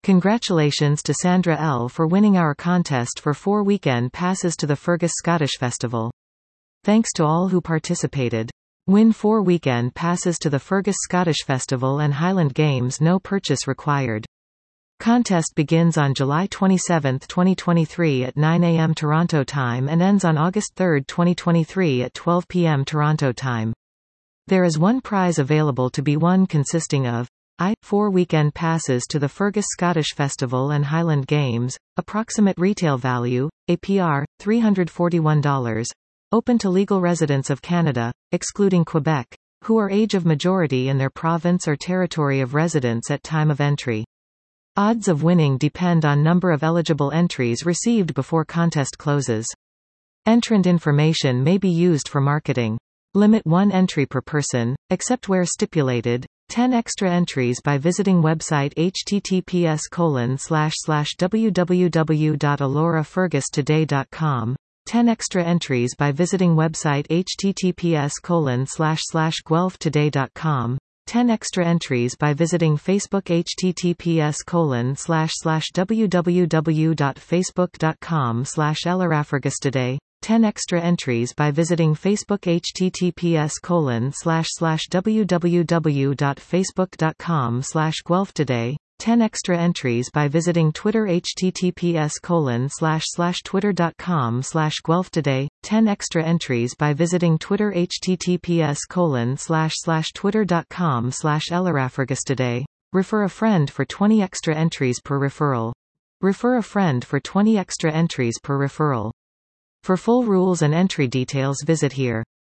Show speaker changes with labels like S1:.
S1: Congratulations to Sandra L. for winning our contest for 4 weekend passes to the Fergus Scottish Festival. Thanks to all who participated. Win 4 weekend passes to the Fergus Scottish Festival and Highland Games, no purchase required. Contest begins on July 27, 2023 at 9 a.m. Toronto time and ends on August 3, 2023 at 12 p.m. Toronto time. There is one prize available to be won consisting of 4 weekend passes to the Fergus Scottish Festival and Highland Games, approximate retail value, APR, $341, open to legal residents of Canada, excluding Quebec, who are age of majority in their province or territory of residence at time of entry. Odds of winning depend on number of eligible entries received before contest closes. Entrant information may be used for marketing. Limit 1 entry per person, except where stipulated. 10 extra entries by visiting website https://www.alorafergustoday.com. 10 extra entries by visiting website https://guelphtoday.com. 10 extra entries by visiting Facebook https://www.facebook.com/alorafergustoday. 10 extra entries by visiting Facebook https://www.facebook.com/guelphtoday. 10 extra entries by visiting Twitter https://twitter.com/guelphtoday. 10 extra entries by visiting Twitter https://twitter.com/alorafergustoday. Refer a friend for 20 extra entries per referral. Refer a friend for 20 extra entries per referral. For full rules and entry details visit here.